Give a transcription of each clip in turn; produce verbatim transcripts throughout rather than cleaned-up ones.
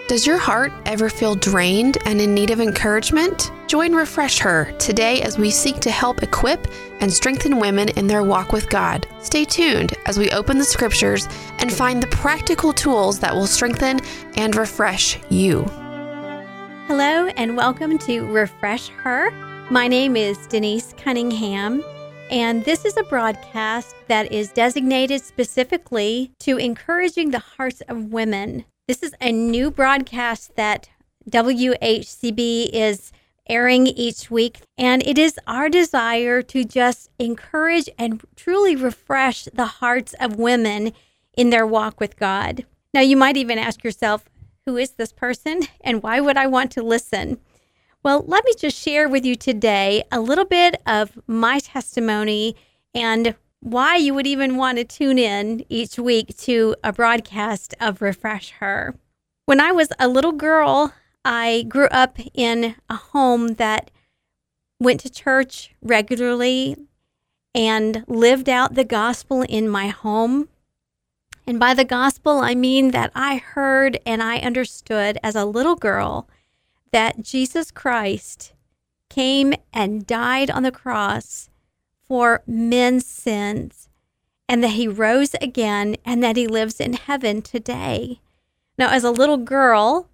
Does your heart ever feel drained and in need of encouragement? Join Refresh Her today as we seek to help equip and strengthen women in their walk with God. Stay tuned as we open the scriptures and find the practical tools that will strengthen and refresh you. Hello and welcome to Refresh Her. My name is Denise Cunningham, and this is a broadcast that is designated specifically to encouraging the hearts of women. This is a new broadcast that W H C B is airing each week, and it is our desire to just encourage and truly refresh the hearts of women in their walk with God. Now, you might even ask yourself, who is this person and why would I want to listen? Well, let me just share with you today a little bit of my testimony and why you would even want to tune in each week to a broadcast of Refresh Her. When I was a little girl, I grew up in a home that went to church regularly and lived out the gospel in my home. And by the gospel, I mean that I heard and I understood as a little girl that Jesus Christ came and died on the cross for men's sins, and that he rose again, and that he lives in heaven today. Now, as a little girl,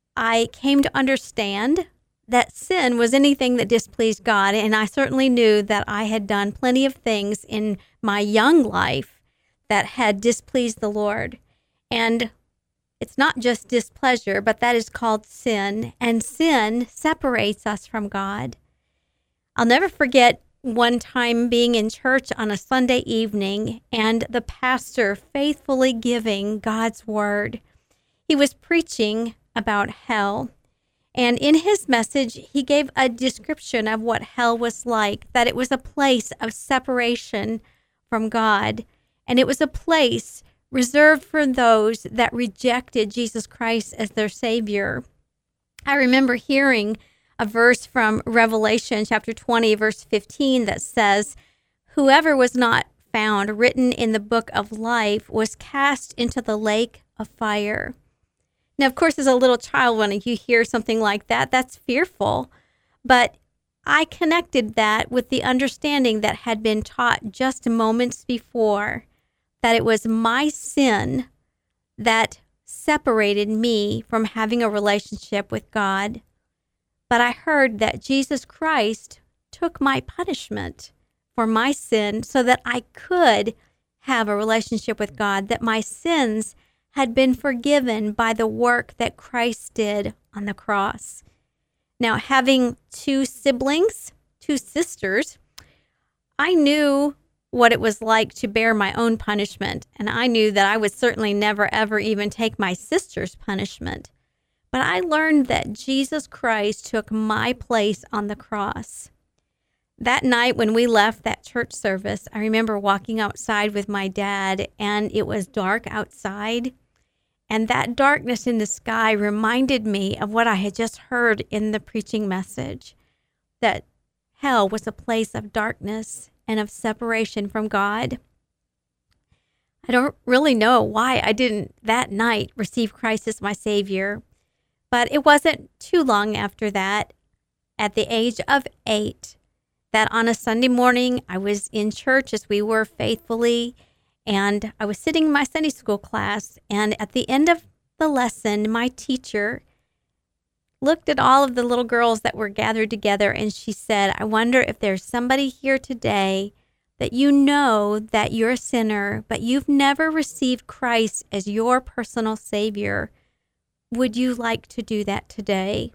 I came to understand that sin was anything that displeased God, and I certainly knew that I had done plenty of things in my young life that had displeased the Lord. And it's not just displeasure, but that is called sin, and sin separates us from God. I'll never forget one time being in church on a Sunday evening and the pastor faithfully giving God's word. He was preaching about hell, and in his message, he gave a description of what hell was like, that it was a place of separation from God, and it was a place reserved for those that rejected Jesus Christ as their Savior. I remember hearing a verse from Revelation chapter twenty, verse fifteen that says, "Whoever was not found written in the book of life was cast into the lake of fire." Now, of course, as a little child, when you hear something like that, that's fearful. But I connected that with the understanding that had been taught just moments before, that it was my sin that separated me from having a relationship with God. But I heard that Jesus Christ took my punishment for my sin so that I could have a relationship with God, that my sins had been forgiven by the work that Christ did on the cross. Now, having two siblings, two sisters, I knew what it was like to bear my own punishment, and I knew that I would certainly never, ever even take my sister's punishment. But I learned that Jesus Christ took my place on the cross. That night when we left that church service, I remember walking outside with my dad, and it was dark outside. And that darkness in the sky reminded me of what I had just heard in the preaching message, that hell was a place of darkness and of separation from God. I don't really know why I didn't that night receive Christ as my Savior. But it wasn't too long after that, at the age of eight, that on a Sunday morning I was in church as we were faithfully, and I was sitting in my Sunday school class, and at the end of the lesson, my teacher looked at all of the little girls that were gathered together, and she said, "I wonder if there's somebody here today that you know that you're a sinner, but you've never received Christ as your personal Savior. Would you like to do that today?"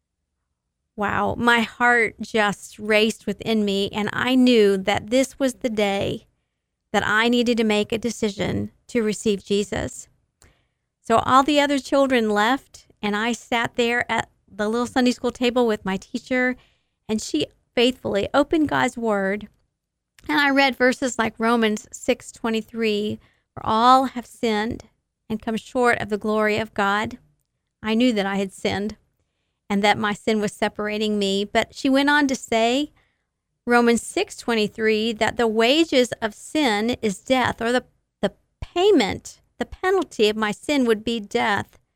Wow, my heart just raced within me, and I knew that this was the day that I needed to make a decision to receive Jesus. So all the other children left, and I sat there at the little Sunday school table with my teacher, and she faithfully opened God's Word, and I read verses like Romans six twenty-three, "For all have sinned and come short of the glory of God." I knew that I had sinned and that my sin was separating me. But she went on to say, Romans six twenty-three, that the wages of sin is death, or the, the payment, the penalty of my sin would be death.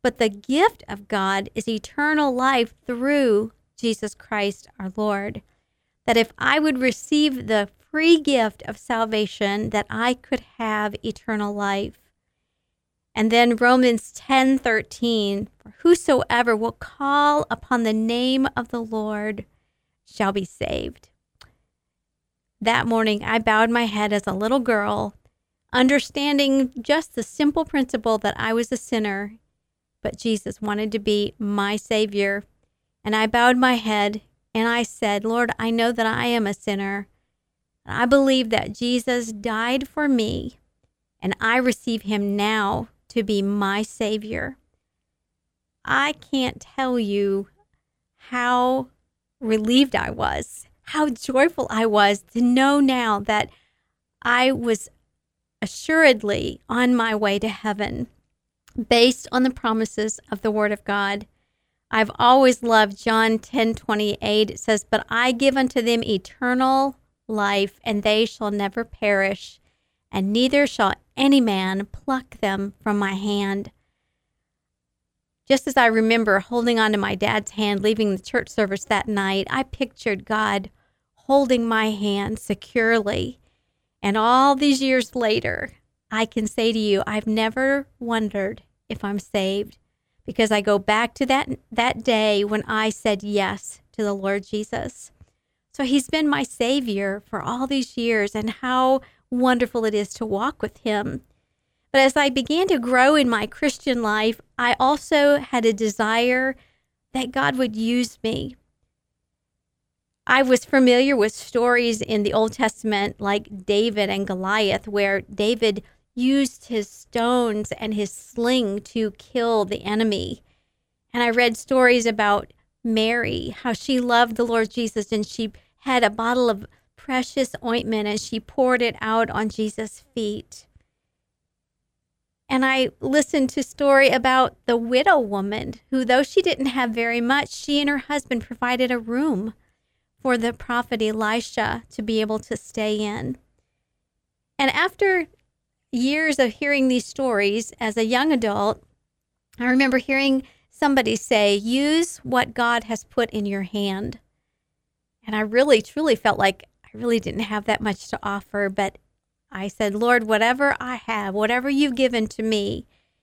but the gift of God is eternal life through Jesus Christ our Lord. That if I would receive the free gift of salvation, that I could have eternal life. And then Romans ten thirteen, for whosoever will call upon the name of the Lord shall be saved. That morning, I bowed my head as a little girl, understanding just the simple principle that I was a sinner, but Jesus wanted to be my Savior. And I bowed my head and I said, Lord, I know that I am a sinner. I believe that Jesus died for me, and I receive him now to be my Savior. I can't tell you how relieved I was, how joyful I was to know now that I was assuredly on my way to heaven based on the promises of the Word of God. I've always loved John ten twenty-eight. It says, but I give unto them eternal life, and they shall never perish, and neither shall any man pluck them from my hand. Just as I remember holding on to my dad's hand leaving the church service that night, I pictured God holding my hand securely. And all these years later, I can say to you, I've never wondered if I'm saved, because I go back to that, that day when I said yes to the Lord Jesus. So he's been my Savior for all these years, and how wonderful it is to walk with him. But as I began to grow in my Christian life, I also had a desire that God would use me. I was familiar with stories in the Old Testament like David and Goliath, where David used his stones and his sling to kill the enemy. And I read stories about Mary, how she loved the Lord Jesus, and she had a bottle of precious ointment and she poured it out on Jesus' feet. And I listened to a story about the widow woman who, though she didn't have very much, she and her husband provided a room for the prophet Elisha to be able to stay in. And after years of hearing these stories as a young adult, I remember hearing somebody say, use what God has put in your hand. And I really, truly felt like I really didn't have that much to offer, but I said, Lord, whatever I have, whatever you've given to me,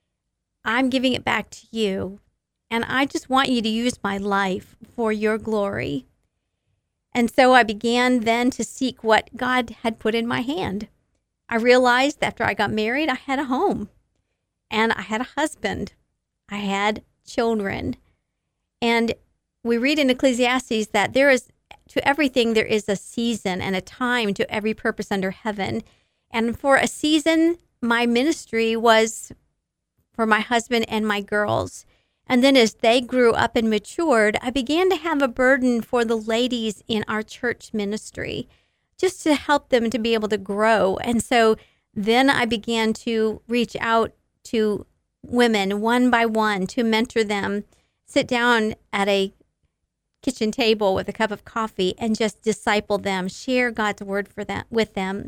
I'm giving it back to you. And I just want you to use my life for your glory. And so I began then to seek what God had put in my hand. I realized after I got married, I had a home and I had a husband. I had children. And we read in Ecclesiastes that there is, to everything, there is a season and a time to every purpose under heaven. And for a season, my ministry was for my husband and my girls. And then as they grew up and matured, I began to have a burden for the ladies in our church ministry, just to help them to be able to grow. And so then I began to reach out to women one by one to mentor them, sit down at a kitchen table with a cup of coffee and just disciple them, share God's word for them with them.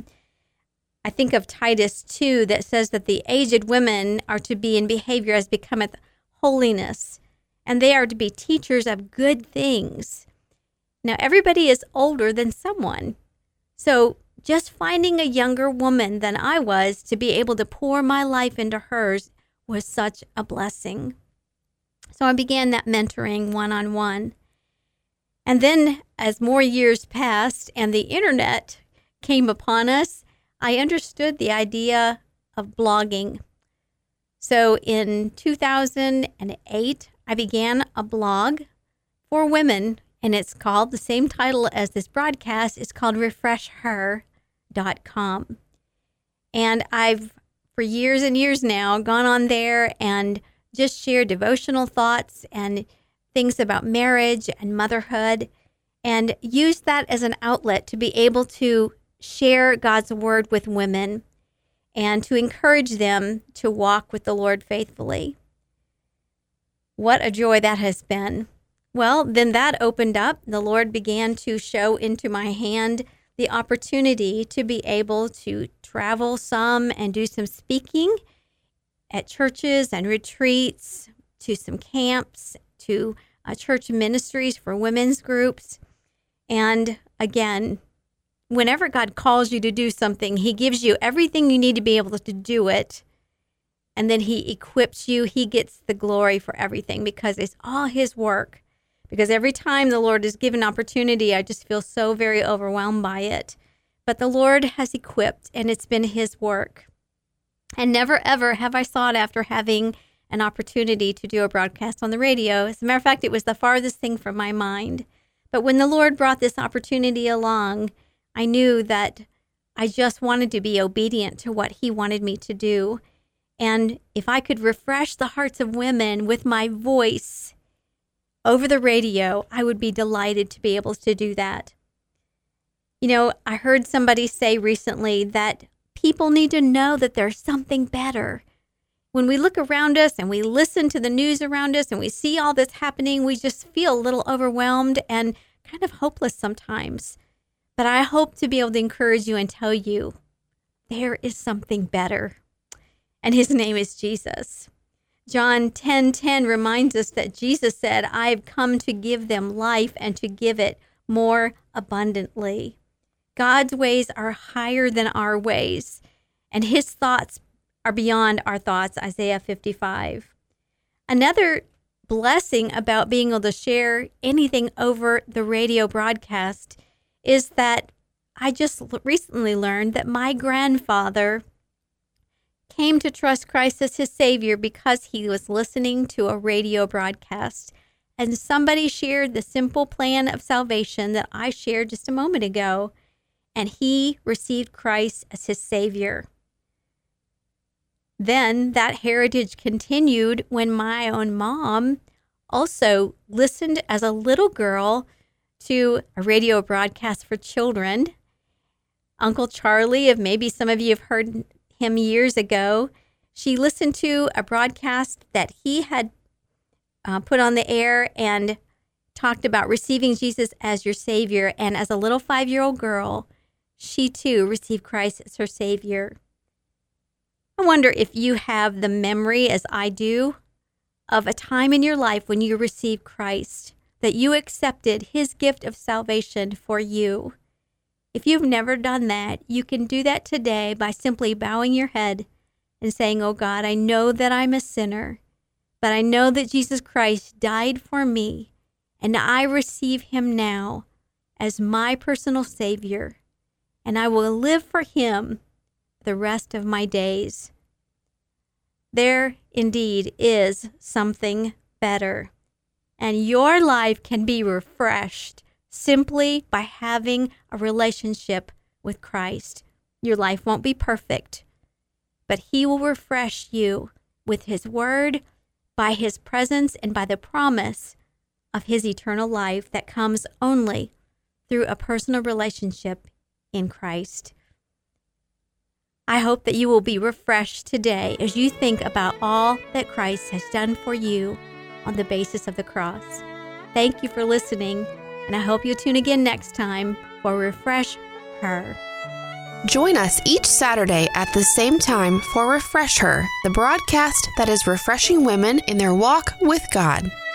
I think of Titus two that says that the aged women are to be in behavior as becometh holiness, and they are to be teachers of good things. Now, everybody is older than someone. So just finding a younger woman than I was to be able to pour my life into hers was such a blessing. So I began that mentoring one-on-one. And then as more years passed and the internet came upon us, I understood the idea of blogging. So in two thousand eight, I began a blog for women, and it's called the same title as this broadcast. It's called refresh her dot com. And I've, for years and years now, gone on there and just shared devotional thoughts and things about marriage and motherhood, and used that as an outlet to be able to share God's word with women and to encourage them to walk with the Lord faithfully. What a joy that has been. Well, then that opened up. The Lord began to show into my hand the opportunity to be able to travel some and do some speaking at churches and retreats, to some camps, to uh, church ministries for women's groups. And again, whenever God calls you to do something, he gives you everything you need to be able to do it. And then he equips you. He gets the glory for everything because it's all his work. Because every time the Lord is given opportunity, I just feel so very overwhelmed by it. But the Lord has equipped, and it's been his work. And never, ever have I sought after having an opportunity to do a broadcast on the radio. As a matter of fact, it was the farthest thing from my mind. But when the Lord brought this opportunity along, I knew that I just wanted to be obedient to what he wanted me to do. And if I could refresh the hearts of women with my voice over the radio, I would be delighted to be able to do that. You know, I heard somebody say recently that people need to know that there's something better. When we look around us and we listen to the news around us and we see all this happening, we just feel a little overwhelmed and kind of hopeless sometimes. But I hope to be able to encourage you and tell you there is something better. And his name is Jesus. John ten ten reminds us that Jesus said, I have come to give them life and to give it more abundantly. God's ways are higher than our ways, and his thoughts are beyond our thoughts, Isaiah fifty-five. Another blessing about being able to share anything over the radio broadcast is that I just recently learned that my grandfather came to trust Christ as his Savior because he was listening to a radio broadcast. And somebody shared the simple plan of salvation that I shared just a moment ago, and he received Christ as his Savior. Then that heritage continued when my own mom also listened as a little girl to a radio broadcast for children. Uncle Charlie, if maybe some of you have heard him years ago, she listened to a broadcast that he had uh, put on the air and talked about receiving Jesus as your Savior. And as a little five-year-old girl, she too received Christ as her Savior. I wonder if you have the memory, as I do, of a time in your life when you received Christ, that you accepted his gift of salvation for you. If you've never done that, you can do that today by simply bowing your head and saying, oh God, I know that I'm a sinner, but I know that Jesus Christ died for me, and I receive him now as my personal Savior, and I will live for him the rest of my days. There indeed is something better, and your life can be refreshed simply by having a relationship with Christ. Your life won't be perfect, but he will refresh you with his word, by his presence, and by the promise of his eternal life that comes only through a personal relationship in Christ. I hope that you will be refreshed today as you think about all that Christ has done for you on the basis of the cross. Thank you for listening, and I hope you'll tune again next time for Refresh Her. Join us each Saturday at the same time for Refresh Her, the broadcast that is refreshing women in their walk with God.